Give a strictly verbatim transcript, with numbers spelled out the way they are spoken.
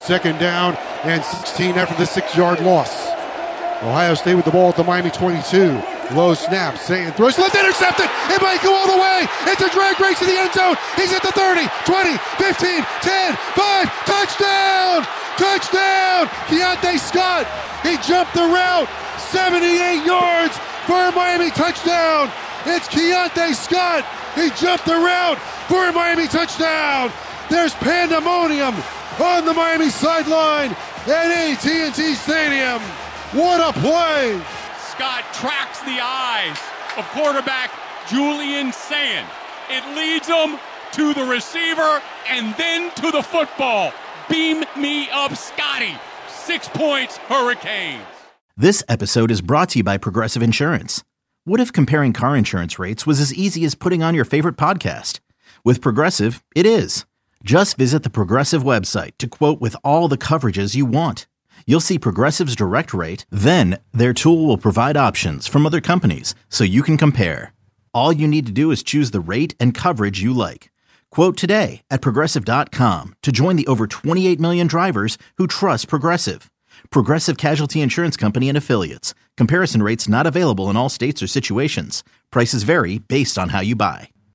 Second down and sixteen after the six-yard loss. Ohio State with the ball at the Miami twenty-two. Low snap, Satan throws, left intercepted. It might go all the way. It's a drag race to the end zone. He's at the thirty, twenty, fifteen, ten, five. Touchdown! Touchdown! Keontae Scott. He jumped the route. seventy-eight yards for a Miami touchdown. It's Keontae Scott. He jumped the route for a Miami touchdown. There's pandemonium on the Miami sideline at A T and T Stadium. What a play! Scott tracks the eyes of quarterback Julian Sand. It leads him to the receiver and then to the football. Beam me up, Scotty. Six points, Hurricanes. This episode is brought to you by Progressive Insurance. What if comparing car insurance rates was as easy as putting on your favorite podcast? With Progressive, it is. Just visit the Progressive website to quote with all the coverages you want. You'll see Progressive's direct rate, then their tool will provide options from other companies so you can compare. All you need to do is choose the rate and coverage you like. Quote today at Progressive dot com to join the over twenty-eight million drivers who trust Progressive. Progressive Casualty Insurance Company and Affiliates. Comparison rates not available in all states or situations. Prices vary based on how you buy.